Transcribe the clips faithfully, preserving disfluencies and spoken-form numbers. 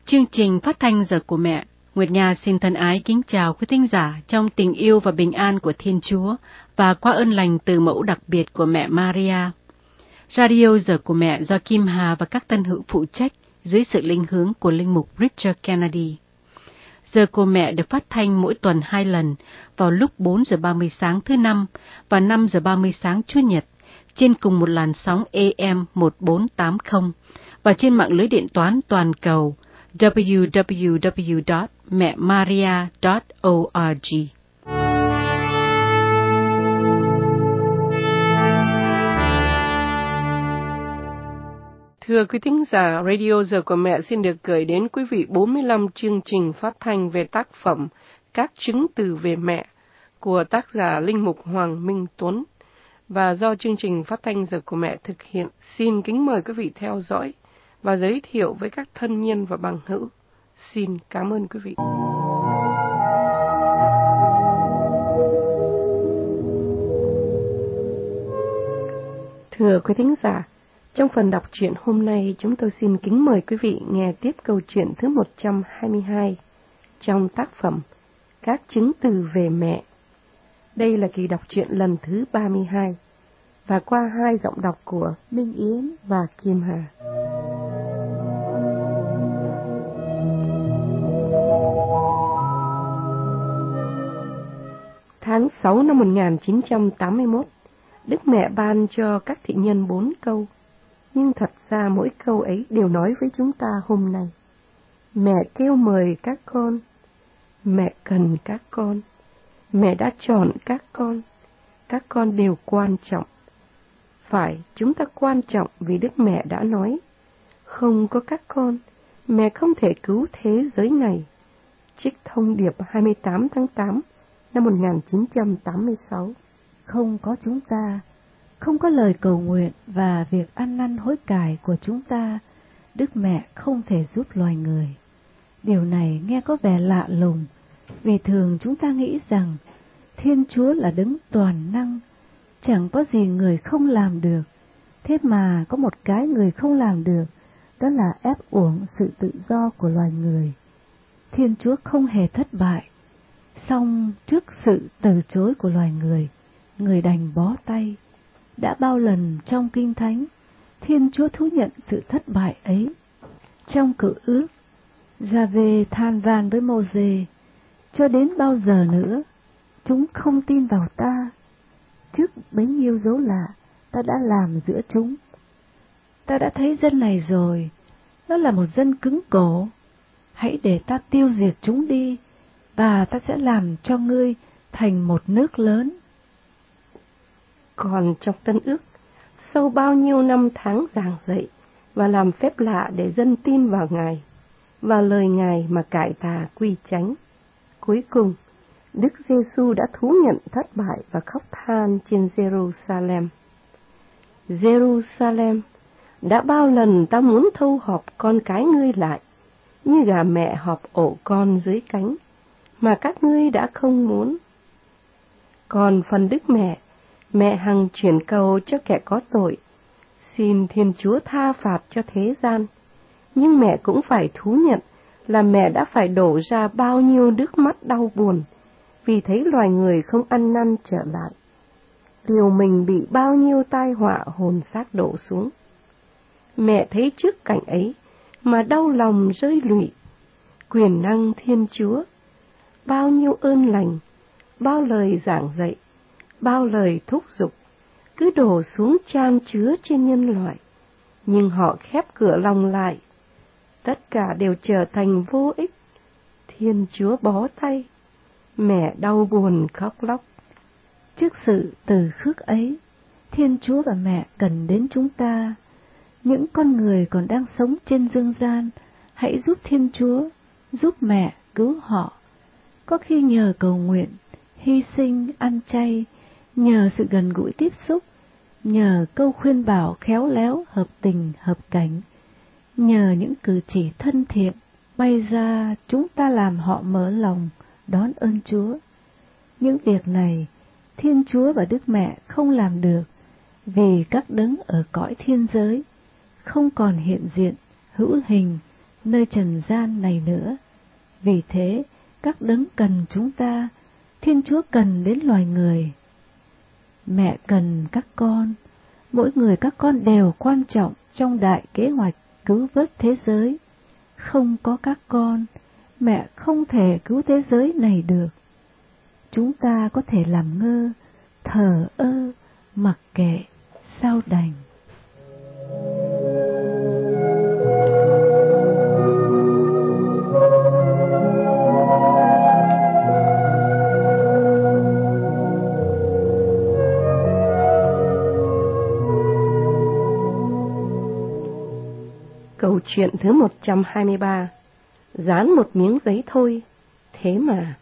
Chương trình phát thanh Giờ của Mẹ, Nguyệt Nga xin thân ái kính chào quý thính giả trong tình yêu và bình an của Thiên Chúa và qua ơn lành từ mẫu đặc biệt của mẹ Maria. Radio Giờ của Mẹ do Kim Hà và các tân hữu phụ trách dưới sự linh hướng của linh mục Richard Kennedy. Giờ của Mẹ được phát thanh mỗi tuần hai lần vào lúc bốn giờ ba mươi sáng thứ Năm và năm giờ ba mươi sáng Chủ nhật trên cùng một làn sóng A M một bốn tám không và trên mạng lưới điện toán toàn cầu w w w chấm mẹ maria chấm org. Thưa quý thính giả, Radio Giờ của Mẹ xin được gửi đến quý vị bốn mươi lăm chương trình phát thanh về tác phẩm Các chứng từ về mẹ của tác giả linh mục Hoàng Minh Tuấn và do chương trình phát thanh Giờ của Mẹ thực hiện. Xin kính mời quý vị theo dõi và giới thiệu với các thân nhân và bằng hữu. Xin cảm ơn quý vị. Thưa quý thính giả, trong phần đọc truyện hôm nay, chúng tôi xin kính mời quý vị nghe tiếp câu chuyện thứ một trăm hai mươi hai trong tác phẩm Các chứng từ về mẹ. Đây là kỳ đọc truyện lần thứ ba mươi hai và qua hai giọng đọc của Minh Yến và Kim Hà. Tháng sáu năm một nghìn chín trăm tám mươi mốt, Đức Mẹ ban cho các thị nhân bốn câu, nhưng thật ra mỗi câu ấy đều nói với chúng ta hôm nay. Mẹ kêu mời các con, mẹ cần các con, mẹ đã chọn các con, các con đều quan trọng. Phải, chúng ta quan trọng vì Đức Mẹ đã nói, không có các con, mẹ không thể cứu thế giới này. Trích thông điệp hai mươi tám tháng tám năm một nghìn chín trăm tám mươi sáu. Không có chúng ta, không có lời cầu nguyện và việc ăn năn hối cải của chúng ta, Đức Mẹ không thể giúp loài người. Điều này nghe có vẻ lạ lùng, vì thường chúng ta nghĩ rằng Thiên Chúa là đấng toàn năng, chẳng có gì người không làm được. Thế mà có một cái người không làm được, đó là ép uổng sự tự do của loài người. Thiên Chúa không hề thất bại, song trước sự từ chối của loài người, người đành bó tay. Đã bao lần trong Kinh Thánh, Thiên Chúa thú nhận sự thất bại ấy. Trong Cựu Ước, Gia-vê than van với Mô-dê, cho đến bao giờ nữa, chúng không tin vào ta. Trước bấy nhiêu dấu lạ, ta đã làm giữa chúng. Ta đã thấy dân này rồi, nó là một dân cứng cổ. Hãy để ta tiêu diệt chúng đi, và ta sẽ làm cho ngươi thành một nước lớn. Còn trong Tân Ước, sau bao nhiêu năm tháng giảng dạy và làm phép lạ để dân tin vào Ngài, và lời Ngài mà cải tà quy chánh, cuối cùng, Đức Giê-xu đã thú nhận thất bại và khóc than trên Jerusalem. Jerusalem, đã bao lần ta muốn thâu họp con cái ngươi lại, như gà mẹ họp ổ con dưới cánh, mà các ngươi đã không muốn. Còn phần Đức Mẹ, mẹ hằng chuyển cầu cho kẻ có tội, xin Thiên Chúa tha phạt cho thế gian, nhưng mẹ cũng phải thú nhận là mẹ đã phải đổ ra bao nhiêu nước mắt đau buồn, vì thấy loài người không ăn năn trở lại. Liều mình bị bao nhiêu tai họa hồn xác đổ xuống. Mẹ thấy trước cảnh ấy mà đau lòng rơi lụy. Quyền năng Thiên Chúa, bao nhiêu ơn lành, bao lời giảng dạy, bao lời thúc giục, cứ đổ xuống chan chứa trên nhân loại, nhưng họ khép cửa lòng lại. Tất cả đều trở thành vô ích. Thiên Chúa bó tay, mẹ đau buồn khóc lóc. Trước sự từ khước ấy, Thiên Chúa và mẹ cần đến chúng ta. Những con người còn đang sống trên dương gian, hãy giúp Thiên Chúa, giúp mẹ cứu họ. Có khi nhờ cầu nguyện, hy sinh, ăn chay, nhờ sự gần gũi tiếp xúc, nhờ câu khuyên bảo khéo léo, hợp tình, hợp cảnh, nhờ những cử chỉ thân thiện, bay ra chúng ta làm họ mở lòng, đón ơn Chúa. Những việc này, Thiên Chúa và Đức Mẹ không làm được, vì các đấng ở cõi thiên giới không còn hiện diện, hữu hình nơi trần gian này nữa. Vì thế, các đấng cần chúng ta, Thiên Chúa cần đến loài người. Mẹ cần các con, mỗi người các con đều quan trọng trong đại kế hoạch cứu vớt thế giới. Không có các con, mẹ không thể cứu thế giới này được. Chúng ta có thể làm ngơ, thờ ơ, mặc kệ, sao đành. Câu chuyện thứ một trăm hai mươi ba. Dán một miếng giấy thôi, thế mà.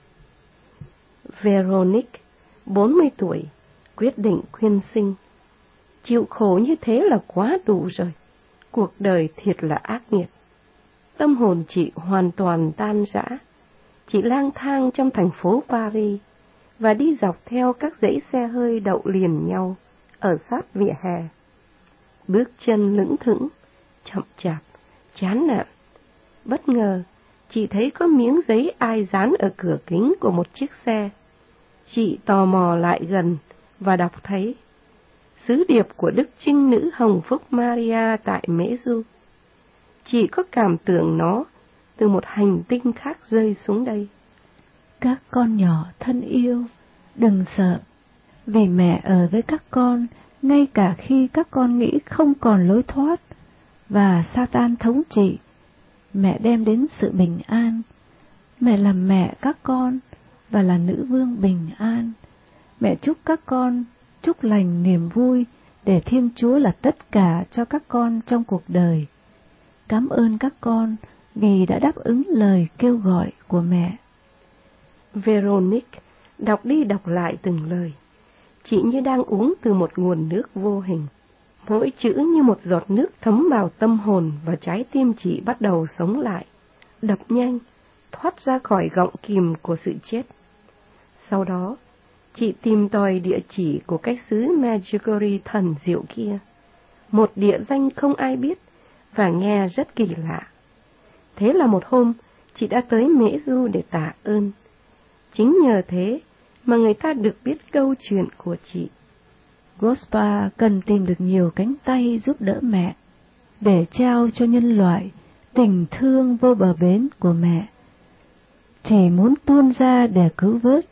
Veronique, bốn mươi tuổi, quyết định khuyên sinh. Chịu khổ như thế là quá đủ rồi. Cuộc đời thiệt là ác nghiệt. Tâm hồn chị hoàn toàn tan rã. Chị lang thang trong thành phố Paris và đi dọc theo các dãy xe hơi đậu liền nhau ở sát vỉa hè. Bước chân lững thững, chậm chạp, chán nản. Bất ngờ, chị thấy có miếng giấy ai dán ở cửa kính của một chiếc xe. Chị tò mò lại gần và đọc thấy sứ điệp của Đức Trinh Nữ Hồng Phúc Maria tại Mễ Du. Chị có cảm tưởng nó từ một hành tinh khác rơi xuống đây. Các con nhỏ thân yêu, đừng sợ, vì mẹ ở với các con ngay cả khi các con nghĩ không còn lối thoát và Satan thống trị. Mẹ đem đến sự bình an. Mẹ là mẹ các con và là nữ vương bình an. Mẹ chúc các con chúc lành niềm vui để Thiên Chúa là tất cả cho các con trong cuộc đời. Cảm ơn các con vì đã đáp ứng lời kêu gọi của mẹ. Veronique đọc đi đọc lại từng lời. Chị như đang uống từ một nguồn nước vô hình. Mỗi chữ như một giọt nước thấm vào tâm hồn và trái tim chị bắt đầu sống lại, đập nhanh, thoát ra khỏi gọng kìm của sự chết. Sau đó, chị tìm tòi địa chỉ của cái xứ Medjugorje thần diệu kia, một địa danh không ai biết và nghe rất kỳ lạ. Thế là một hôm, chị đã tới Mễ Du để tạ ơn. Chính nhờ thế mà người ta được biết câu chuyện của chị. Gospa cần tìm được nhiều cánh tay giúp đỡ mẹ, để trao cho nhân loại tình thương vô bờ bến của mẹ. Chỉ muốn tuôn ra để cứu vớt.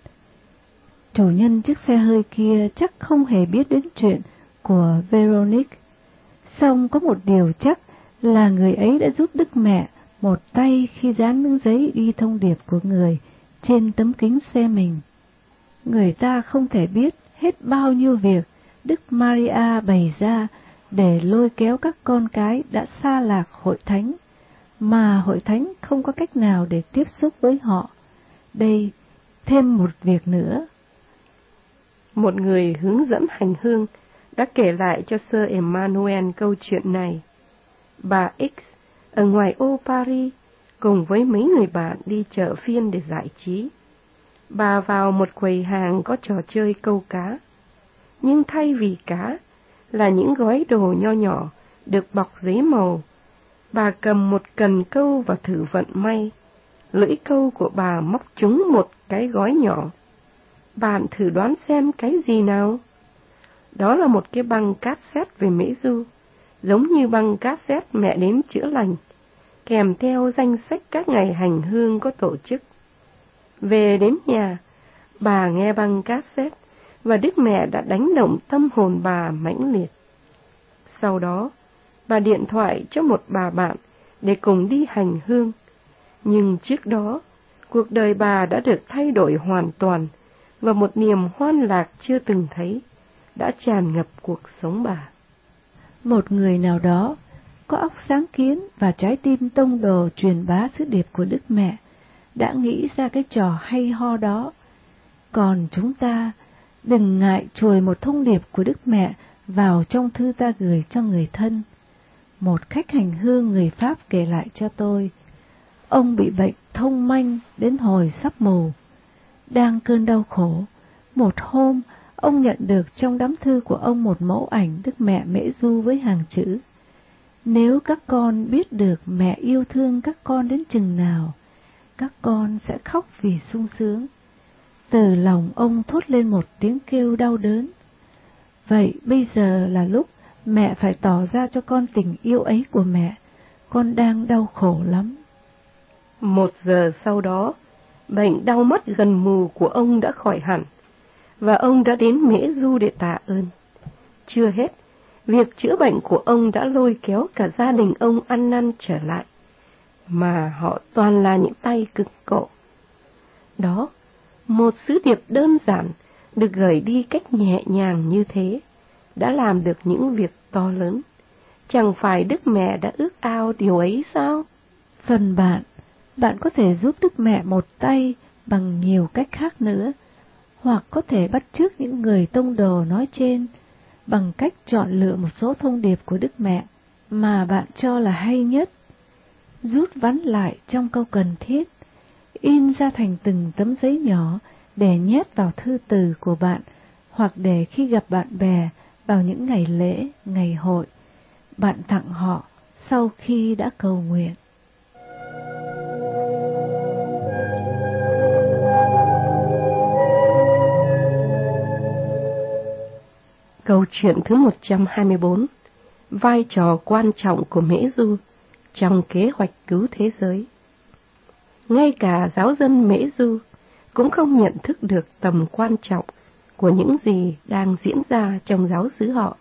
Chủ nhân chiếc xe hơi kia chắc không hề biết đến chuyện của Veronique. Song có một điều chắc là người ấy đã giúp Đức Mẹ một tay khi dán miếng giấy ghi thông điệp của người trên tấm kính xe mình. Người ta không thể biết hết bao nhiêu việc Đức Maria bày ra để lôi kéo các con cái đã xa lạc hội thánh, mà hội thánh không có cách nào để tiếp xúc với họ. Đây, thêm một việc nữa. Một người hướng dẫn hành hương đã kể lại cho Sir Emmanuel câu chuyện này. Bà X ở ngoài ô Paris cùng với mấy người bạn đi chợ phiên để giải trí. Bà vào một quầy hàng có trò chơi câu cá, nhưng thay vì cá là những gói đồ nho nhỏ được bọc giấy màu. Bà cầm một cần câu và thử vận may. Lưỡi câu của bà móc trúng một cái gói nhỏ. Bạn thử đoán xem cái gì nào? Đó là một cái băng cassette về Mễ Du, giống như băng cassette mẹ đến chữa lành, kèm theo danh sách các ngày hành hương có tổ chức. Về đến nhà, bà nghe băng cassette và Đức Mẹ đã đánh động tâm hồn bà mãnh liệt. Sau đó, bà điện thoại cho một bà bạn để cùng đi hành hương. Nhưng trước đó, cuộc đời bà đã được thay đổi hoàn toàn và một niềm hoan lạc chưa từng thấy đã tràn ngập cuộc sống bà. Một người nào đó có óc sáng kiến và trái tim tông đồ truyền bá sứ điệp của Đức Mẹ đã nghĩ ra cái trò hay ho đó. Còn chúng ta đừng ngại chùi một thông điệp của Đức Mẹ vào trong thư ta gửi cho người thân. Một khách hành hương người Pháp kể lại cho tôi, ông bị bệnh thông manh đến hồi sắp mù. Đang cơn đau khổ, một hôm ông nhận được trong đám thư của ông một mẫu ảnh Đức Mẹ Mễ Du với hàng chữ: Nếu các con biết được mẹ yêu thương các con đến chừng nào, các con sẽ khóc vì sung sướng. Từ lòng ông thốt lên một tiếng kêu đau đớn. Vậy bây giờ là lúc mẹ phải tỏ ra cho con tình yêu ấy của mẹ. Con đang đau khổ lắm. Một giờ sau đó, bệnh đau mắt gần mù của ông đã khỏi hẳn, và ông đã đến Mễ Du để tạ ơn. Chưa hết, việc chữa bệnh của ông đã lôi kéo cả gia đình ông ăn năn trở lại, mà họ toàn là những tay cực cổ. Đó, một sứ điệp đơn giản được gửi đi cách nhẹ nhàng như thế, đã làm được những việc to lớn. Chẳng phải Đức Mẹ đã ước ao điều ấy sao? Phần bạn, bạn có thể giúp Đức Mẹ một tay bằng nhiều cách khác nữa, hoặc có thể bắt chước những người tông đồ nói trên bằng cách chọn lựa một số thông điệp của Đức Mẹ mà bạn cho là hay nhất, rút vắn lại trong câu cần thiết, in ra thành từng tấm giấy nhỏ để nhét vào thư từ của bạn, hoặc để khi gặp bạn bè vào những ngày lễ, ngày hội, bạn tặng họ sau khi đã cầu nguyện. Câu chuyện thứ một trăm hai mươi bốn. Vai trò quan trọng của Mễ Du trong kế hoạch cứu thế giới. Ngay cả giáo dân Mễ Du cũng không nhận thức được tầm quan trọng của những gì đang diễn ra trong giáo xứ họ.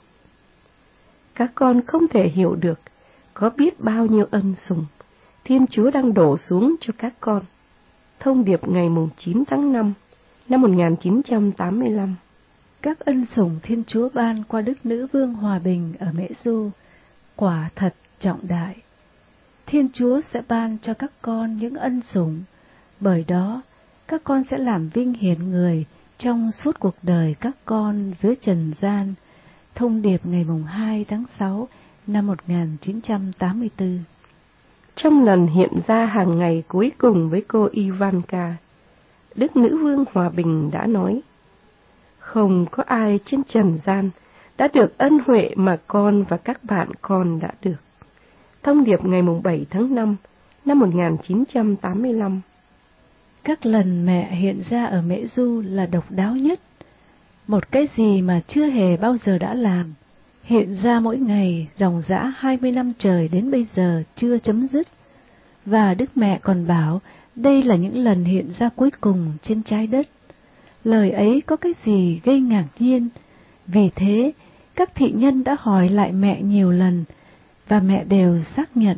Các con không thể hiểu được có biết bao nhiêu ân sủng Thiên Chúa đang đổ xuống cho các con. Thông điệp ngày chín tháng năm năm một nghìn chín trăm tám mươi lăm. Các ân sủng Thiên Chúa ban qua Đức Nữ Vương Hòa Bình ở Mễ Du quả thật trọng đại. Thiên Chúa sẽ ban cho các con những ân sủng, bởi đó các con sẽ làm vinh hiển Người trong suốt cuộc đời các con dưới trần gian. Thông điệp ngày hai tháng sáu năm một nghìn chín trăm tám mươi tư. Trong lần hiện ra hàng ngày cuối cùng với cô Ivanka, Đức Nữ Vương Hòa Bình đã nói: không có ai trên trần gian đã được ân huệ mà con và các bạn con đã được. Thông điệp ngày bảy tháng năm năm một nghìn chín trăm tám mươi lăm. Các lần mẹ hiện ra ở Mễ Du là độc đáo nhất. Một cái gì mà chưa hề bao giờ đã làm, hiện ra mỗi ngày dòng dã hai mươi năm trời đến bây giờ chưa chấm dứt. Và Đức Mẹ còn bảo đây là những lần hiện ra cuối cùng trên trái đất. Lời ấy có cái gì gây ngạc nhiên. Vì thế, các thị nhân đã hỏi lại mẹ nhiều lần, và mẹ đều xác nhận.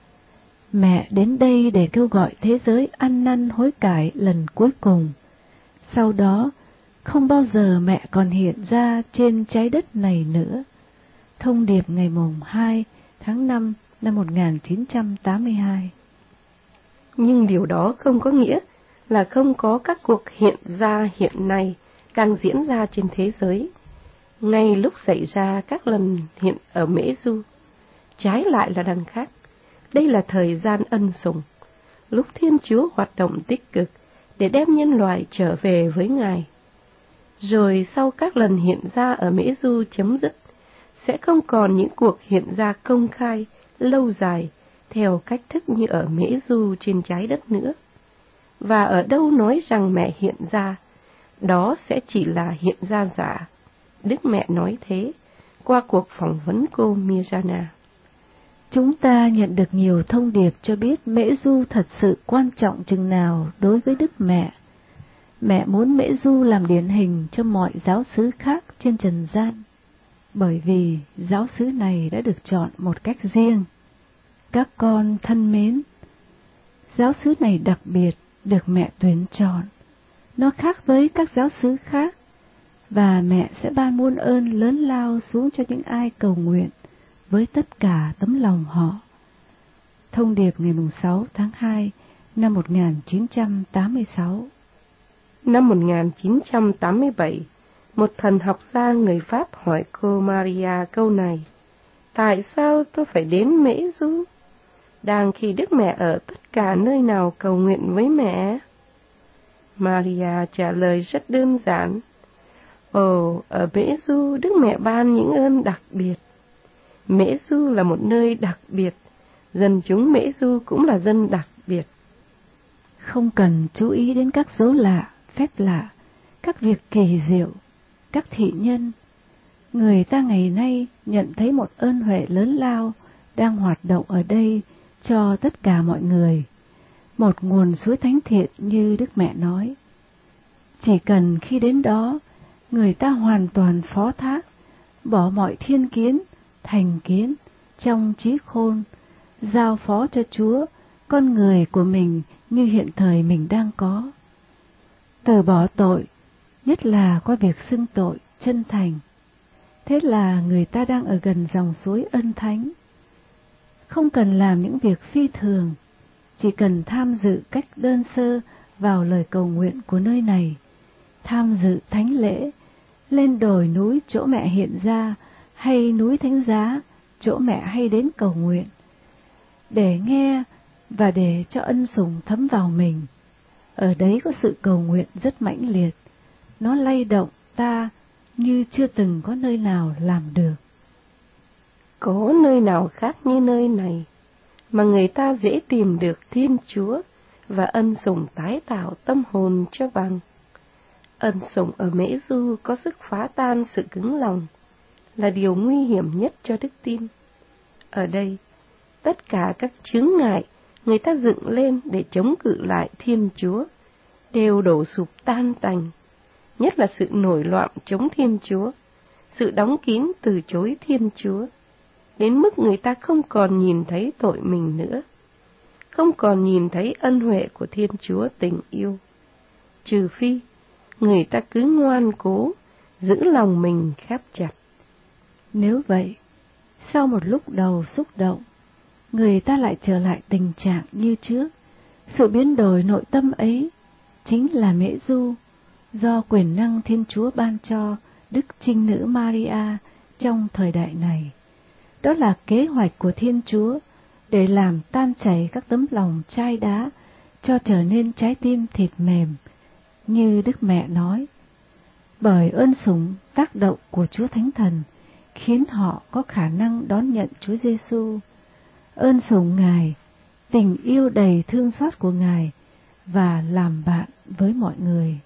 Mẹ đến đây để kêu gọi thế giới ăn năn hối cải lần cuối cùng. Sau đó, không bao giờ mẹ còn hiện ra trên trái đất này nữa. Thông điệp ngày hai tháng năm năm một nghìn chín trăm tám mươi hai. Nhưng điều đó không có nghĩa là không có các cuộc hiện ra hiện nay đang diễn ra trên thế giới, ngay lúc xảy ra các lần hiện ở Mễ Du. Trái lại là đằng khác, đây là thời gian ân sủng, lúc Thiên Chúa hoạt động tích cực để đem nhân loại trở về với Ngài. Rồi sau các lần hiện ra ở Mễ Du chấm dứt, sẽ không còn những cuộc hiện ra công khai, lâu dài, theo cách thức như ở Mễ Du trên trái đất nữa. Và ở đâu nói rằng mẹ hiện ra, đó sẽ chỉ là hiện ra giả. Đức Mẹ nói thế qua cuộc phỏng vấn cô Mirjana. Chúng ta nhận được nhiều thông điệp cho biết Mễ Du thật sự quan trọng chừng nào đối với Đức Mẹ. Mẹ muốn Mễ Du làm điển hình cho mọi giáo xứ khác trên trần gian, bởi vì giáo xứ này đã được chọn một cách riêng. Các con thân mến, giáo xứ này đặc biệt được mẹ tuyển chọn. Nó khác với các giáo xứ khác, và mẹ sẽ ban muôn ơn lớn lao xuống cho những ai cầu nguyện với tất cả tấm lòng họ. Thông điệp ngày sáu tháng hai năm một nghìn chín trăm tám mươi sáu. Năm một nghìn chín trăm tám mươi bảy, một thần học gia người Pháp hỏi cô Maria câu này: tại sao tôi phải đến Mễ Du, đang khi Đức Mẹ ở tất cả nơi nào cầu nguyện với mẹ? Maria trả lời rất đơn giản: ồ, ở Mễ Du Đức Mẹ ban những ơn đặc biệt. Mễ Du là một nơi đặc biệt, dân chúng Mễ Du cũng là dân đặc biệt. Không cần chú ý đến các dấu lạ, phép lạ, các việc kỳ diệu, các thị nhân. Người ta ngày nay nhận thấy một ơn huệ lớn lao đang hoạt động ở đây cho tất cả mọi người, một nguồn suối thánh thiện như Đức Mẹ nói. Chỉ cần khi đến đó, người ta hoàn toàn phó thác, bỏ mọi thiên kiến, thành kiến trong trí khôn, giao phó cho Chúa con người của mình như hiện thời mình đang có. Từ bỏ tội, nhất là qua việc xưng tội chân thành. Thế là người ta đang ở gần dòng suối ân thánh. Không cần làm những việc phi thường, chỉ cần tham dự cách đơn sơ vào lời cầu nguyện của nơi này, tham dự thánh lễ, lên đồi núi chỗ mẹ hiện ra, hay núi Thánh Giá, chỗ mẹ hay đến cầu nguyện, để nghe và để cho ân sủng thấm vào mình. Ở đấy có sự cầu nguyện rất mãnh liệt, nó lay động ta như chưa từng có nơi nào làm được. Có nơi nào khác như nơi này, mà người ta dễ tìm được Thiên Chúa và ân sủng tái tạo tâm hồn cho bằng. Ân sủng ở Mễ Du có sức phá tan sự cứng lòng, là điều nguy hiểm nhất cho đức tin. Ở đây, tất cả các chướng ngại người ta dựng lên để chống cự lại Thiên Chúa đều đổ sụp tan tành, nhất là sự nổi loạn chống Thiên Chúa, sự đóng kín từ chối Thiên Chúa, đến mức người ta không còn nhìn thấy tội mình nữa, không còn nhìn thấy ân huệ của Thiên Chúa tình yêu, trừ phi người ta cứ ngoan cố giữ lòng mình khép chặt. Nếu vậy, sau một lúc đầu xúc động, người ta lại trở lại tình trạng như trước. Sự biến đổi nội tâm ấy chính là Mễ Du, do quyền năng Thiên Chúa ban cho Đức Trinh Nữ Maria trong thời đại này. Đó là kế hoạch của Thiên Chúa để làm tan chảy các tấm lòng chai đá, cho trở nên trái tim thịt mềm, như Đức Mẹ nói. Bởi ơn sủng tác động của Chúa Thánh Thần khiến họ có khả năng đón nhận Chúa Giêsu. Ơn sủng Ngài, tình yêu đầy thương xót của Ngài và làm bạn với mọi người.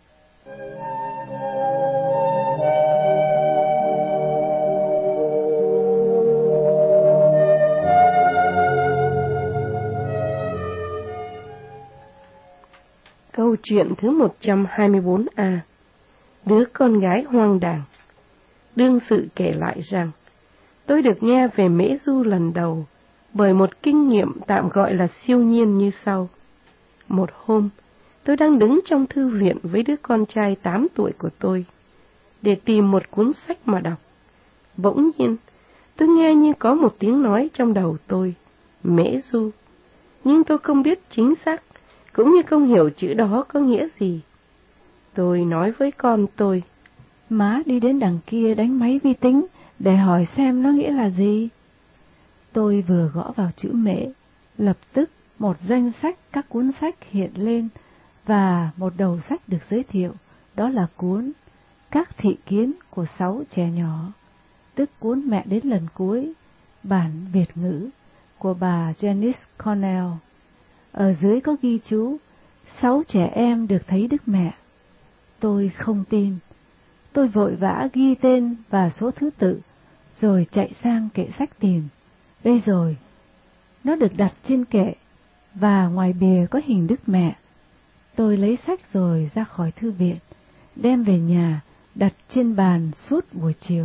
Câu chuyện thứ một trăm hai mươi bốn A. Đứa con gái hoang đàng. Đương sự kể lại rằng, tôi được nghe về Mễ Du lần đầu bởi một kinh nghiệm tạm gọi là siêu nhiên như sau. Một hôm, tôi đang đứng trong thư viện với đứa con trai tám tuổi của tôi, để tìm một cuốn sách mà đọc. Bỗng nhiên, tôi nghe như có một tiếng nói trong đầu tôi, Mễ Du, nhưng tôi không biết chính xác, cũng như không hiểu chữ đó có nghĩa gì. Tôi nói với con tôi, má đi đến đằng kia đánh máy vi tính để hỏi xem nó nghĩa là gì. Tôi vừa gõ vào chữ Mễ, lập tức một danh sách các cuốn sách hiện lên và một đầu sách được giới thiệu, đó là cuốn Các thị kiến của sáu trẻ nhỏ, tức cuốn Mẹ đến lần cuối, bản Việt ngữ của bà Janice Cornell. Ở dưới có ghi chú, sáu trẻ em được thấy Đức Mẹ. Tôi không tin. Tôi vội vã ghi tên và số thứ tự, rồi chạy sang kệ sách tìm. Đây rồi, nó được đặt trên kệ, và ngoài bìa có hình Đức Mẹ. Tôi lấy sách rồi ra khỏi thư viện, đem về nhà, đặt trên bàn suốt buổi chiều.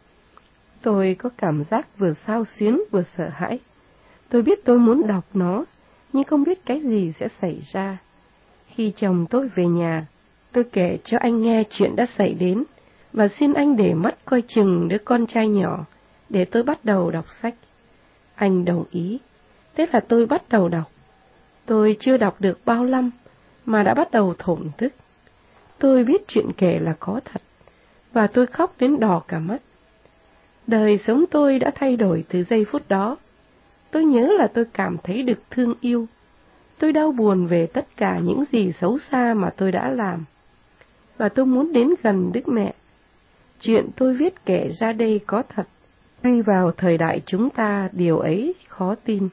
Tôi có cảm giác vừa xao xuyến vừa sợ hãi. Tôi biết tôi muốn đọc nó, nhưng không biết cái gì sẽ xảy ra. Khi chồng tôi về nhà, tôi kể cho anh nghe chuyện đã xảy đến, và xin anh để mắt coi chừng đứa con trai nhỏ, để tôi bắt đầu đọc sách. Anh đồng ý, thế là tôi bắt đầu đọc. Tôi chưa đọc được bao năm, mà đã bắt đầu thổn thức. Tôi biết chuyện kể là có thật, và tôi khóc đến đỏ cả mắt. Đời sống tôi đã thay đổi từ giây phút đó. Tôi nhớ là tôi cảm thấy được thương yêu. Tôi đau buồn về tất cả những gì xấu xa mà tôi đã làm. Và tôi muốn đến gần Đức Mẹ. Chuyện tôi viết kể ra đây có thật. Ngay vào thời đại chúng ta, điều ấy khó tin.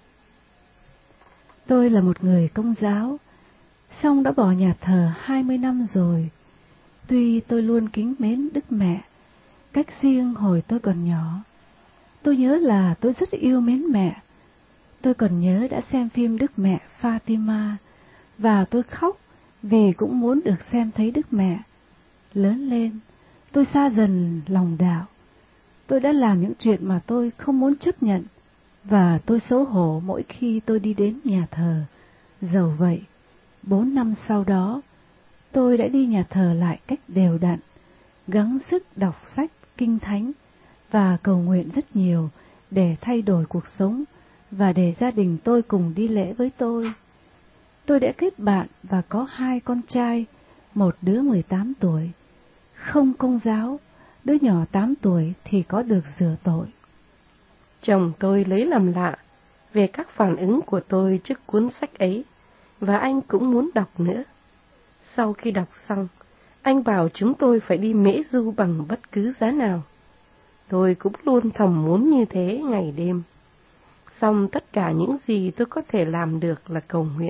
Tôi là một người Công giáo, song đã bỏ nhà thờ hai mươi năm rồi. Tuy tôi luôn kính mến Đức Mẹ, cách riêng hồi tôi còn nhỏ. Tôi nhớ là tôi rất yêu mến mẹ. Tôi còn nhớ đã xem phim Đức Mẹ Fatima, và tôi khóc vì cũng muốn được xem thấy Đức Mẹ. Lớn lên, tôi xa dần lòng đạo. Tôi đã làm những chuyện mà tôi không muốn chấp nhận, và tôi xấu hổ mỗi khi tôi đi đến nhà thờ. Dẫu vậy, bốn năm sau đó, tôi đã đi nhà thờ lại cách đều đặn, gắng sức đọc sách Kinh Thánh và cầu nguyện rất nhiều để thay đổi cuộc sống và để gia đình tôi cùng đi lễ với tôi. Tôi đã kết bạn và có hai con trai, một đứa mười tám tuổi, không Công giáo, đứa nhỏ tám tuổi thì có được rửa tội. Chồng tôi lấy làm lạ về các phản ứng của tôi trước cuốn sách ấy, và anh cũng muốn đọc nữa. Sau khi đọc xong, anh bảo chúng tôi phải đi mễ du bằng bất cứ giá nào. Tôi cũng luôn thầm muốn như thế ngày đêm. Xong tất cả những gì tôi có thể làm được là cầu nguyện.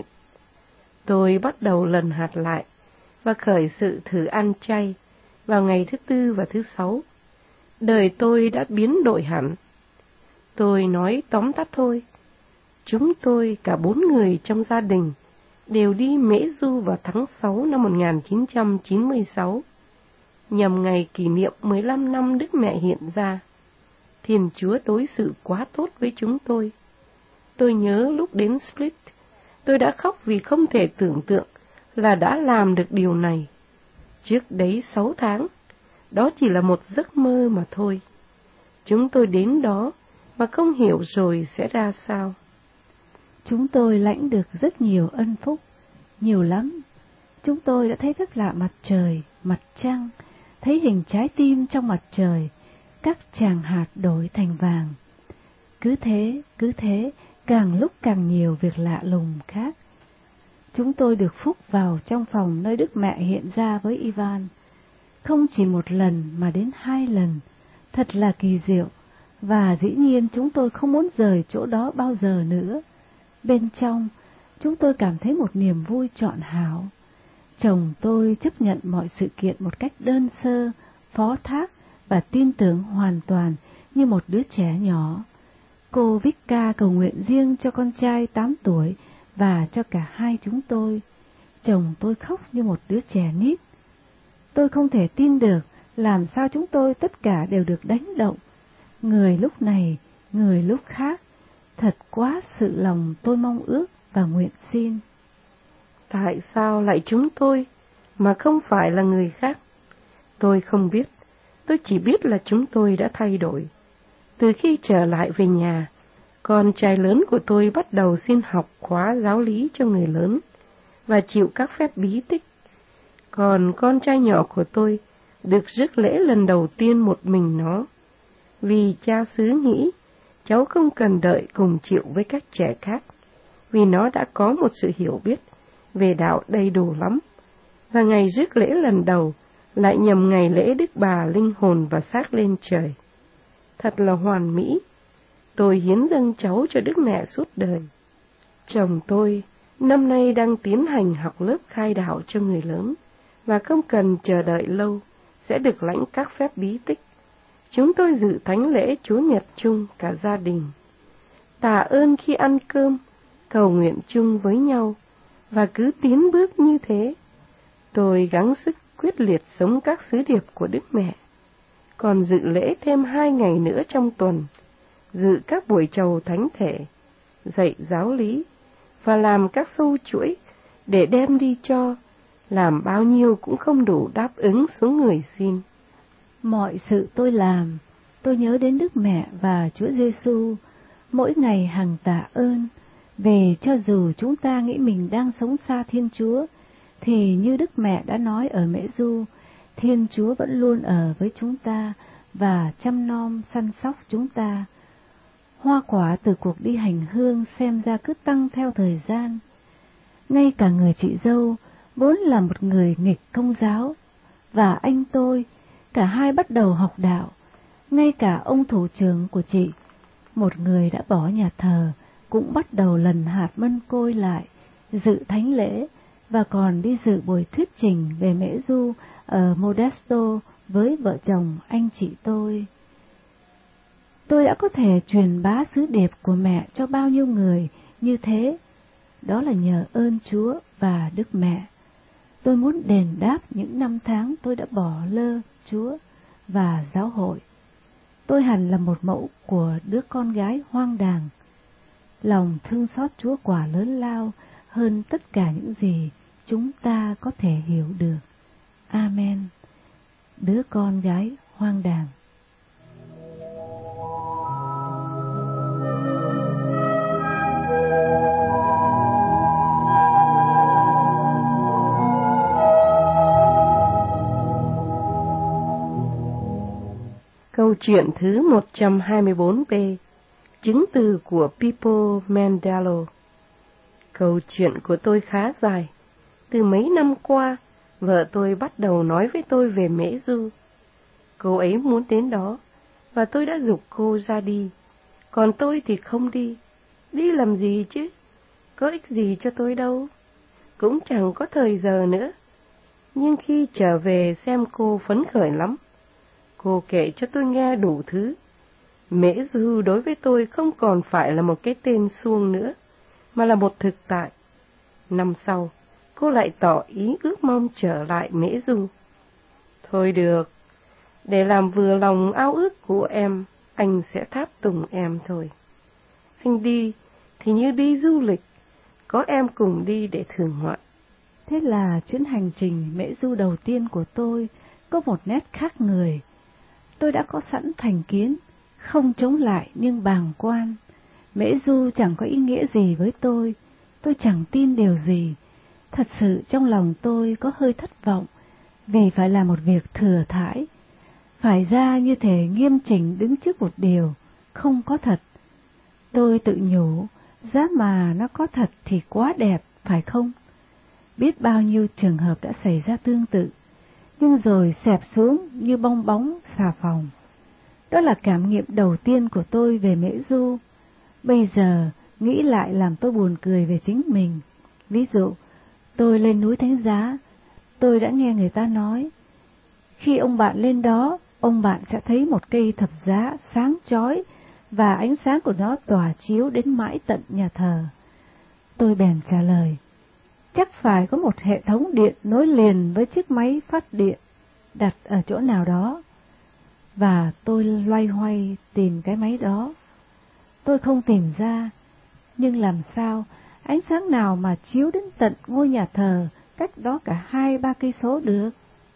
Tôi bắt đầu lần hạt lại và khởi sự thử ăn chay vào ngày thứ tư và thứ sáu. Đời tôi đã biến đổi hẳn. Tôi nói tóm tắt thôi. Chúng tôi, cả bốn người trong gia đình, đều đi mễ du vào tháng sáu năm một nghìn chín trăm chín mươi sáu, nhằm ngày kỷ niệm mười lăm năm Đức Mẹ hiện ra. Thiên Chúa đối xử quá tốt với chúng tôi. Tôi nhớ lúc đến Split, tôi đã khóc vì không thể tưởng tượng là đã làm được điều này. Trước đấy sáu tháng, đó chỉ là một giấc mơ mà thôi. Chúng tôi đến đó mà không hiểu rồi sẽ ra sao. Chúng tôi lãnh được rất nhiều ân phúc, nhiều lắm. Chúng tôi đã thấy các lạ mặt trời, mặt trăng, thấy hình trái tim trong mặt trời, các tràng hạt đổi thành vàng. Cứ thế, cứ thế, càng lúc càng nhiều việc lạ lùng khác. Chúng tôi được phúc vào trong phòng nơi Đức Mẹ hiện ra với Ivan. Không chỉ một lần mà đến hai lần, thật là kỳ diệu, và dĩ nhiên chúng tôi không muốn rời chỗ đó bao giờ nữa. Bên trong, chúng tôi cảm thấy một niềm vui trọn hảo. Chồng tôi chấp nhận mọi sự kiện một cách đơn sơ, phó thác và tin tưởng hoàn toàn như một đứa trẻ nhỏ. Cô Vicka cầu nguyện riêng cho con trai tám tuổi và cho cả hai chúng tôi. Chồng tôi khóc như một đứa trẻ nít. Tôi không thể tin được làm sao chúng tôi tất cả đều được đánh động. Người lúc này, người lúc khác. Thật quá sự lòng tôi mong ước và nguyện xin. Tại sao lại chúng tôi, mà không phải là người khác? Tôi không biết, tôi chỉ biết là chúng tôi đã thay đổi. Từ khi trở lại về nhà, con trai lớn của tôi bắt đầu xin học khóa giáo lý cho người lớn và chịu các phép bí tích. Còn con trai nhỏ của tôi được rước lễ lần đầu tiên một mình nó, vì cha xứ nghĩ cháu không cần đợi cùng chịu với các trẻ khác, vì nó đã có một sự hiểu biết về đạo đầy đủ lắm. Và ngày rước lễ lần đầu lại nhằm ngày lễ Đức Bà linh hồn và xác lên trời. Thật là hoàn mỹ. Tôi hiến dâng cháu cho Đức Mẹ suốt đời. Chồng tôi năm nay đang tiến hành học lớp khai đạo cho người lớn, và không cần chờ đợi lâu sẽ được lãnh các phép bí tích. Chúng tôi dự thánh lễ Chúa Nhật chung cả gia đình. Tạ ơn khi ăn cơm, cầu nguyện chung với nhau, và cứ tiến bước như thế. Tôi gắng sức quyết liệt sống các sứ điệp của Đức Mẹ. Còn dự lễ thêm hai ngày nữa trong tuần, dự các buổi trầu thánh thể, dạy giáo lý, và làm các sâu chuỗi để đem đi cho, làm bao nhiêu cũng không đủ đáp ứng số người xin. Mọi sự tôi làm, tôi nhớ đến Đức Mẹ và Chúa Giêsu, mỗi ngày hằng tạ ơn, vì cho dù chúng ta nghĩ mình đang sống xa Thiên Chúa, thì như Đức Mẹ đã nói ở Mễ Du, Thiên Chúa vẫn luôn ở với chúng ta và chăm nom săn sóc chúng ta. Hoa quả từ cuộc đi hành hương xem ra cứ tăng theo thời gian. Ngay cả người chị dâu, vốn là một người nghịch Công giáo, và anh tôi, cả hai bắt đầu học đạo, Ngay cả ông thủ trưởng của chị, một người đã bỏ nhà thờ, cũng bắt đầu lần hạt mân côi lại, dự thánh lễ và còn đi dự buổi thuyết trình về Mễ Du ở Modesto với vợ chồng anh chị tôi. Tôi đã có thể truyền bá sứ điệp của mẹ cho bao nhiêu người như thế, đó là nhờ ơn Chúa và Đức Mẹ. Tôi muốn đền đáp những năm tháng tôi đã bỏ lơ Chúa và giáo hội. Tôi hẳn là một mẫu của đứa con gái hoang đàng. Lòng thương xót Chúa quả lớn lao hơn tất cả những gì chúng ta có thể hiểu được. Amen. Đứa con gái hoang đàng. Câu chuyện thứ một trăm hai mươi bốn B, chứng từ của Pippo Mandalo. Câu chuyện của tôi khá dài. Từ mấy năm qua, vợ tôi bắt đầu nói với tôi về Mễ Du. Cô ấy muốn đến đó, và tôi đã giục cô ra đi. Còn tôi thì không đi. Đi làm gì chứ? Có ích gì cho tôi đâu. Cũng chẳng có thời giờ nữa. Nhưng khi trở về xem cô phấn khởi lắm. Cô kể cho tôi nghe đủ thứ. Mễ Du đối với tôi không còn phải là một cái tên suông nữa, mà là một thực tại. Năm sau, cô lại tỏ ý ước mong trở lại Mễ Du. Thôi được, để làm vừa lòng ao ước của em, anh sẽ tháp tùng em thôi. Anh đi thì như đi du lịch, có em cùng đi để thưởng ngoạn. Thế là chuyến hành trình Mễ Du đầu tiên của tôi có một nét khác người. Tôi đã có sẵn thành kiến, không chống lại nhưng bàng quan. Mễ Du chẳng có ý nghĩa gì với tôi, tôi chẳng tin điều gì. Thật sự trong lòng tôi có hơi thất vọng, vì phải là một việc thừa thãi, phải ra như thể nghiêm chỉnh đứng trước một điều không có thật. Tôi tự nhủ, giá mà nó có thật thì quá đẹp, phải không? Biết bao nhiêu trường hợp đã xảy ra tương tự, nhưng rồi xẹp xuống như bong bóng xà phòng. Đó là cảm nghiệm đầu tiên của tôi về Mễ Du. Bây giờ, nghĩ lại làm tôi buồn cười về chính mình. Ví dụ, tôi lên núi Thánh Giá, tôi đã nghe người ta nói, khi ông bạn lên đó, ông bạn sẽ thấy một cây thập giá sáng chói và ánh sáng của nó tỏa chiếu đến mãi tận nhà thờ. Tôi bèn trả lời, chắc phải có một hệ thống điện nối liền với chiếc máy phát điện đặt ở chỗ nào đó. Và tôi loay hoay tìm cái máy đó. Tôi không tìm ra, nhưng làm sao ánh sáng nào mà chiếu đến tận ngôi nhà thờ cách đó cả hai ba cây số được?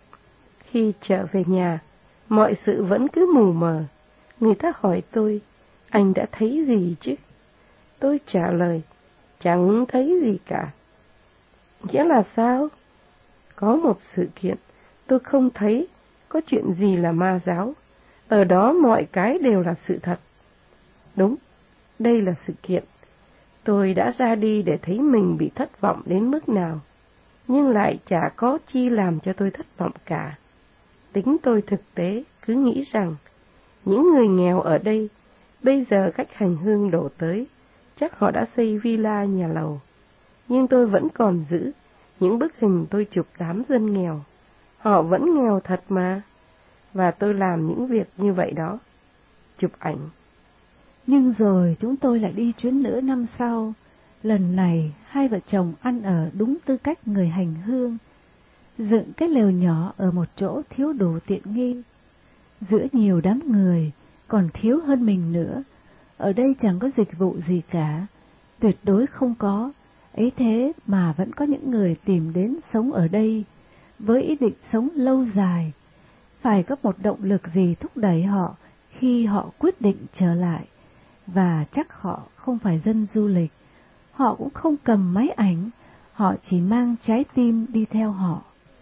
Khi trở về nhà, mọi sự vẫn cứ mù mờ. Người ta hỏi tôi, anh đã thấy gì chứ? Tôi trả lời, chẳng thấy gì cả. Nghĩa là sao? Có một sự kiện, tôi không thấy có chuyện gì là ma giáo. Ở đó mọi cái đều là sự thật. Đúng, đây là sự kiện. Tôi đã ra đi để thấy mình bị thất vọng đến mức nào, nhưng lại chả có chi làm cho tôi thất vọng cả. Tính tôi thực tế, cứ nghĩ rằng, những người nghèo ở đây, bây giờ cách hành hương đổ tới, chắc họ đã xây villa nhà lầu. Nhưng tôi vẫn còn giữ những bức hình tôi chụp đám dân nghèo. Họ vẫn nghèo thật mà. Và tôi làm những việc như vậy đó. Chụp ảnh. Nhưng rồi chúng tôi lại đi chuyến nữa năm sau. Lần này hai vợ chồng ăn ở đúng tư cách người hành hương, dựng cái lều nhỏ ở một chỗ thiếu đủ tiện nghi. Giữa nhiều đám người, còn thiếu hơn mình nữa. Ở đây chẳng có dịch vụ gì cả, tuyệt đối không có. Ấy thế mà vẫn có những người tìm đến sống ở đây, với ý định sống lâu dài. Phải có một động lực gì thúc đẩy họ khi họ quyết định trở lại. Và chắc họ không phải dân du lịch, họ cũng không cầm máy ảnh, họ chỉ mang trái tim đi theo họ.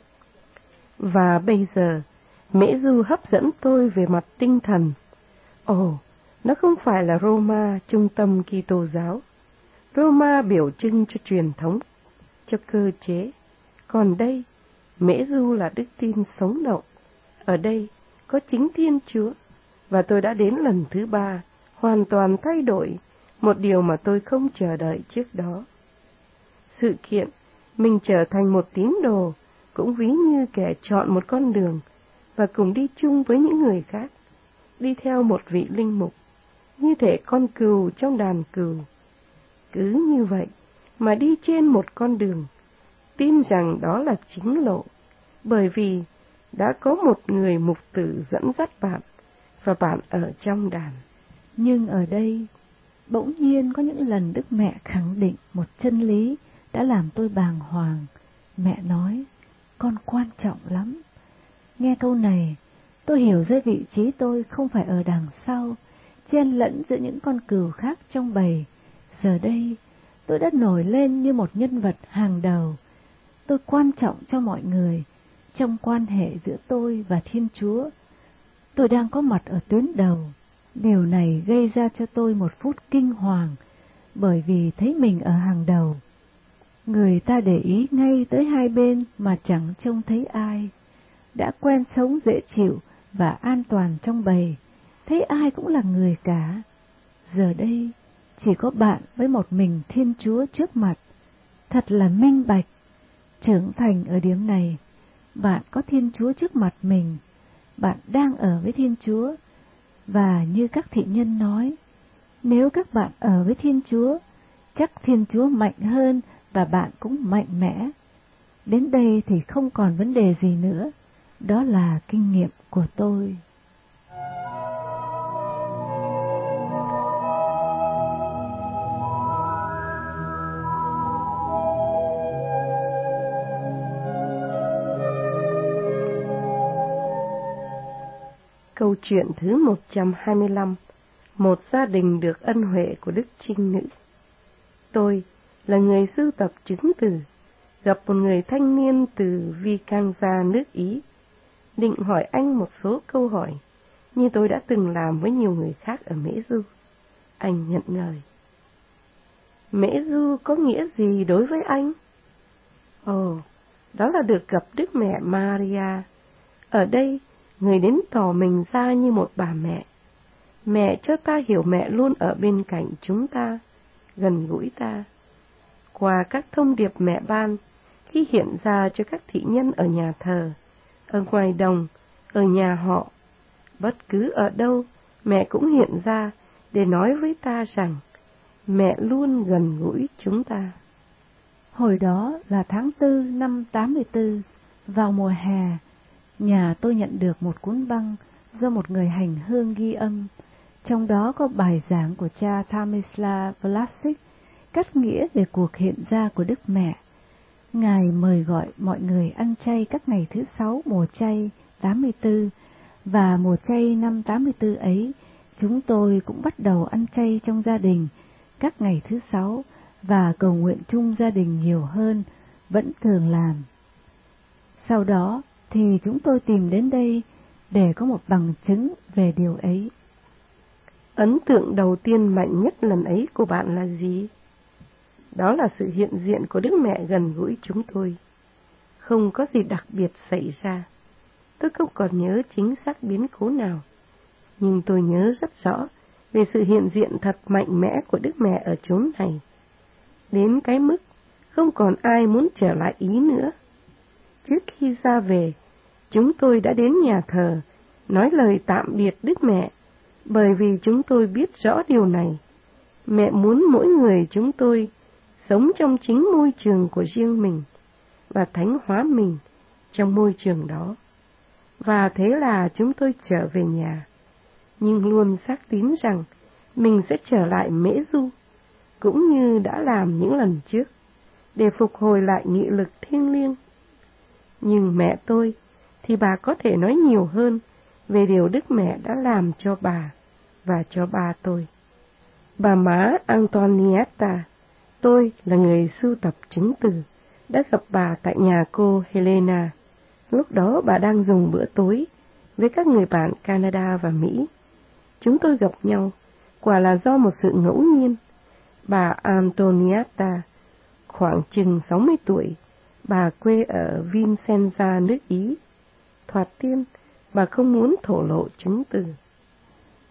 Và bây giờ, Mễ Du hấp dẫn tôi về mặt tinh thần. Ồ, nó không phải là Roma trung tâm Kitô giáo. Roma biểu trưng cho truyền thống, cho cơ chế. Còn đây, Mễ Du là đức tin sống động. Ở đây có chính Thiên Chúa. và tôi đã đến lần thứ ba, hoàn toàn thay đổi, một điều mà tôi không chờ đợi trước đó. Sự kiện mình trở thành một tín đồ cũng ví như kẻ chọn một con đường và cùng đi chung với những người khác, đi theo một vị linh mục, như thể con cừu trong đàn cừu. Cứ như vậy mà đi trên một con đường, tin rằng đó là chính lộ, bởi vì đã có một người mục tử dẫn dắt bạn, và bạn ở trong đàn. Nhưng ở đây, bỗng nhiên có những lần Đức Mẹ khẳng định một chân lý đã làm tôi bàng hoàng. Mẹ nói, con quan trọng lắm. Nghe câu này, tôi hiểu ra vị trí tôi không phải ở đằng sau, chen lẫn giữa những con cừu khác trong bầy. Giờ đây, tôi đã nổi lên như một nhân vật hàng đầu. Tôi quan trọng cho mọi người trong quan hệ giữa tôi và Thiên Chúa. Tôi đang có mặt ở tuyến đầu. Điều này gây ra cho tôi một phút kinh hoàng, bởi vì thấy mình ở hàng đầu. Người ta để ý ngay tới hai bên mà chẳng trông thấy ai. Đã quen sống dễ chịu và an toàn trong bầy, thấy ai cũng là người cả. Giờ đây, chỉ có bạn với một mình Thiên Chúa trước mặt. Thật là minh bạch. Trưởng thành ở điểm này, bạn có Thiên Chúa trước mặt mình, bạn đang ở với Thiên Chúa. Và như các thị nhân nói, nếu các bạn ở với Thiên Chúa, chắc Thiên Chúa mạnh hơn và bạn cũng mạnh mẽ. Đến đây thì không còn vấn đề gì nữa, đó là kinh nghiệm của tôi. Câu chuyện thứ một trăm hai mươi lăm. Một gia đình được ân huệ của Đức Trinh Nữ. Tôi là người sưu tập chứng từ, gặp một người thanh niên từ Vicenza, nước Ý, định hỏi anh một số câu hỏi, như tôi đã từng làm với nhiều người khác ở Mễ Du. Anh nhận lời. Mễ Du có nghĩa gì đối với anh? Ồ, đó là được gặp Đức Mẹ Maria. Ở đây, người đến tỏ mình ra như một bà mẹ. Mẹ cho ta hiểu mẹ luôn ở bên cạnh chúng ta, gần gũi ta. Qua các thông điệp mẹ ban, khi hiện ra cho các thị nhân ở nhà thờ, ở ngoài đồng, ở nhà họ, bất cứ ở đâu, mẹ cũng hiện ra để nói với ta rằng mẹ luôn gần gũi chúng ta. Hồi đó là tháng tư năm tám mươi tư, vào mùa hè, nhà tôi nhận được một cuốn băng do một người hành hương ghi âm, trong đó có bài giảng của cha Thamislav Vlasic, cắt nghĩa về cuộc hiện ra của Đức Mẹ. Ngài mời gọi mọi người ăn chay các ngày thứ sáu mùa chay tám mươi tư, và mùa chay năm tám mươi tư ấy, chúng tôi cũng bắt đầu ăn chay trong gia đình các ngày thứ sáu và cầu nguyện chung gia đình nhiều hơn, vẫn thường làm. Sau đó thì chúng tôi tìm đến đây để có một bằng chứng về điều ấy. Ấn tượng đầu tiên mạnh nhất lần ấy của bạn là gì? Đó là sự hiện diện của Đức Mẹ gần gũi chúng tôi. Không có gì đặc biệt xảy ra. Tôi không còn nhớ chính xác biến cố nào, nhưng tôi nhớ rất rõ về sự hiện diện thật mạnh mẽ của Đức Mẹ ở chốn này, đến cái mức không còn ai muốn trở lại Ý nữa. Trước khi ra về, chúng tôi đã đến nhà thờ, nói lời tạm biệt Đức Mẹ, bởi vì chúng tôi biết rõ điều này. Mẹ muốn mỗi người chúng tôi sống trong chính môi trường của riêng mình và thánh hóa mình trong môi trường đó. Và thế là chúng tôi trở về nhà, nhưng luôn xác tín rằng mình sẽ trở lại Mễ Du, cũng như đã làm những lần trước, để phục hồi lại nghị lực thiêng liêng. Nhưng mẹ tôi thì bà có thể nói nhiều hơn về điều Đức Mẹ đã làm cho bà và cho ba tôi. Bà má Antonietta, tôi là người sưu tập chứng từ, đã gặp bà tại nhà cô Helena. Lúc đó bà đang dùng bữa tối với các người bạn Canada và Mỹ. Chúng tôi gặp nhau, quả là do một sự ngẫu nhiên. Bà Antonietta, khoảng chừng sáu mươi tuổi, bà quê ở Vicenza, nước Ý. Thoạt tiên, bà không muốn thổ lộ chứng từ.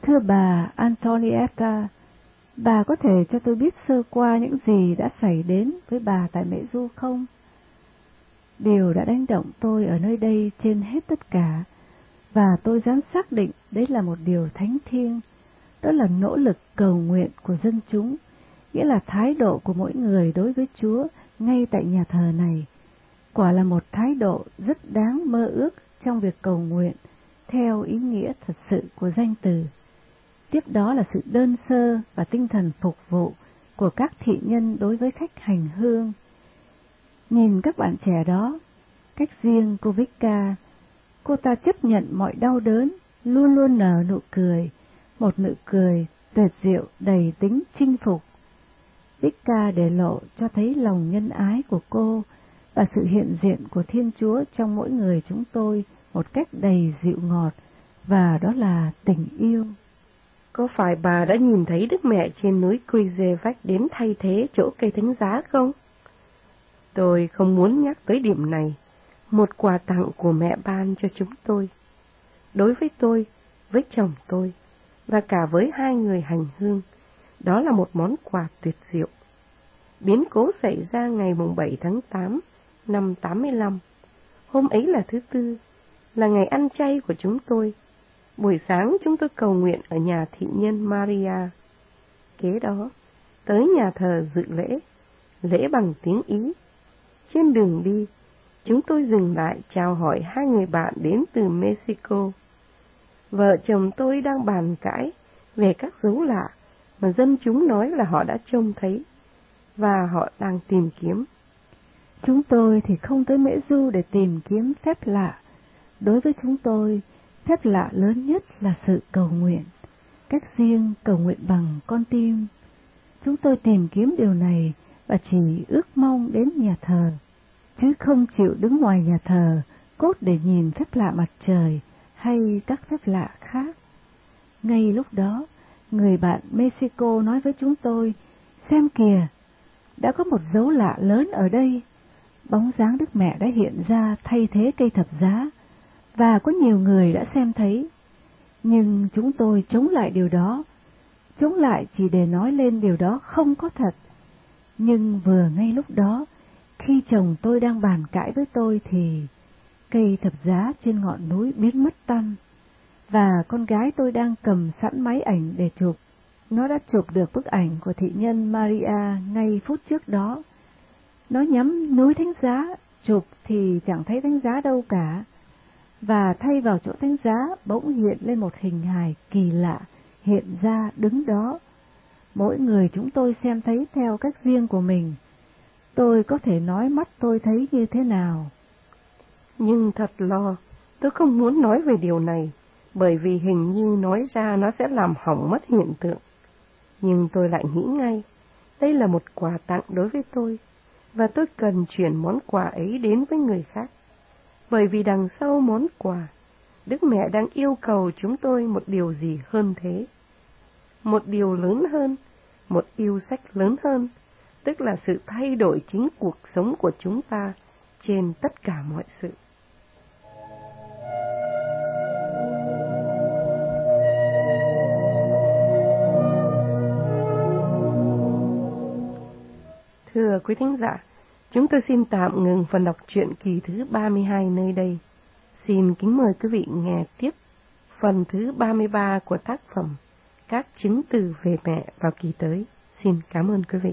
Thưa bà Antonietta, bà có thể cho tôi biết sơ qua những gì đã xảy đến với bà tại Mễ Du không? Điều đã đánh động tôi ở nơi đây trên hết tất cả, và tôi dám xác định đấy là một điều thánh thiêng, đó là nỗ lực cầu nguyện của dân chúng, nghĩa là thái độ của mỗi người đối với Chúa ngay tại nhà thờ này. Quả là một thái độ rất đáng mơ ước trong việc cầu nguyện, theo ý nghĩa thật sự của danh từ. Tiếp đó là sự đơn sơ và tinh thần phục vụ của các thị nhân đối với khách hành hương. Nhìn các bạn trẻ đó, cách riêng cô Vicka, cô ta chấp nhận mọi đau đớn, luôn luôn nở nụ cười, một nụ cười tuyệt diệu đầy tính chinh phục. Vicka để lộ cho thấy lòng nhân ái của cô và sự hiện diện của Thiên Chúa trong mỗi người chúng tôi một cách đầy dịu ngọt, và đó là tình yêu. Có phải bà đã nhìn thấy Đức Mẹ trên núi Krizevach đến thay thế chỗ cây thánh giá không? Tôi không muốn nhắc tới điểm này, một quà tặng của mẹ ban cho chúng tôi. Đối với tôi, với chồng tôi, và cả với hai người hành hương, đó là một món quà tuyệt diệu. Biến cố xảy ra ngày bảy tháng tám năm tám mươi lăm. Hôm ấy là thứ Tư, là ngày ăn chay của chúng tôi. Buổi sáng chúng tôi cầu nguyện ở nhà thị nhân Maria. Kế đó, tới nhà thờ dự lễ, lễ bằng tiếng Ý. Trên đường đi, chúng tôi dừng lại chào hỏi hai người bạn đến từ Mexico. Vợ chồng tôi đang bàn cãi về các dấu lạ mà dân chúng nói là họ đã trông thấy, và họ đang tìm kiếm. Chúng tôi thì không tới Mễ Du để tìm kiếm phép lạ. Đối với chúng tôi, phép lạ lớn nhất là sự cầu nguyện, cách riêng cầu nguyện bằng con tim. Chúng tôi tìm kiếm điều này và chỉ ước mong đến nhà thờ, chứ không chịu đứng ngoài nhà thờ cốt để nhìn phép lạ mặt trời hay các phép lạ khác. Ngay lúc đó, người bạn Mexico nói với chúng tôi, xem kìa, đã có một dấu lạ lớn ở đây. Bóng dáng Đức Mẹ đã hiện ra thay thế cây thập giá, và có nhiều người đã xem thấy. Nhưng chúng tôi chống lại điều đó, chống lại chỉ để nói lên điều đó không có thật. Nhưng vừa ngay lúc đó, khi chồng tôi đang bàn cãi với tôi thì cây thập giá trên ngọn núi biến mất tăm, và con gái tôi đang cầm sẵn máy ảnh để chụp. Nó đã chụp được bức ảnh của thị nhân Maria ngay phút trước đó. Nó nhắm núi thánh giá, chụp thì chẳng thấy thánh giá đâu cả. Và thay vào chỗ thánh giá bỗng hiện lên một hình hài kỳ lạ, hiện ra đứng đó. Mỗi người chúng tôi xem thấy theo cách riêng của mình. Tôi có thể nói mắt tôi thấy như thế nào. Nhưng thật lo, tôi không muốn nói về điều này, bởi vì hình như nói ra nó sẽ làm hỏng mất hiện tượng. Nhưng tôi lại nghĩ ngay, đây là một quà tặng đối với tôi, và tôi cần chuyển món quà ấy đến với người khác. Bởi vì đằng sau món quà, Đức Mẹ đang yêu cầu chúng tôi một điều gì hơn thế. Một điều lớn hơn, một yêu sách lớn hơn, tức là sự thay đổi chính cuộc sống của chúng ta trên tất cả mọi sự. Thưa quý thính giả, chúng tôi xin tạm ngừng phần đọc truyện kỳ thứ ba mươi hai nơi đây. Xin kính mời quý vị nghe tiếp phần thứ ba mươi ba của tác phẩm Các chứng từ về mẹ vào kỳ tới. Xin cảm ơn quý vị.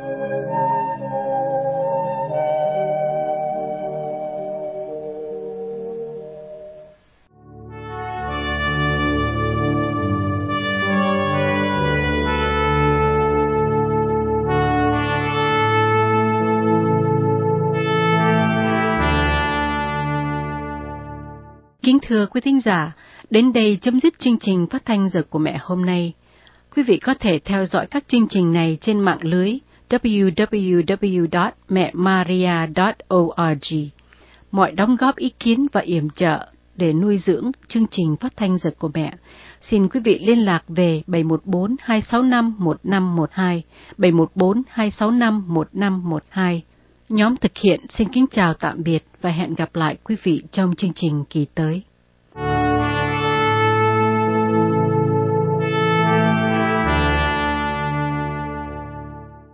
Kính thưa quý thính giả, đến đây chấm dứt chương trình phát thanh Giờ của Mẹ hôm nay. Quý vị có thể theo dõi các chương trình này trên mạng lưới w w w chấm mẹ maria chấm org. Mọi đóng góp ý kiến và yểm trợ để nuôi dưỡng chương trình phát thanh Giờ của Mẹ, xin quý vị liên lạc về bảy một bốn hai sáu năm một năm một hai, bảy một bốn hai sáu năm một năm một hai. Nhóm thực hiện xin kính chào tạm biệt và hẹn gặp lại quý vị trong chương trình kỳ tới.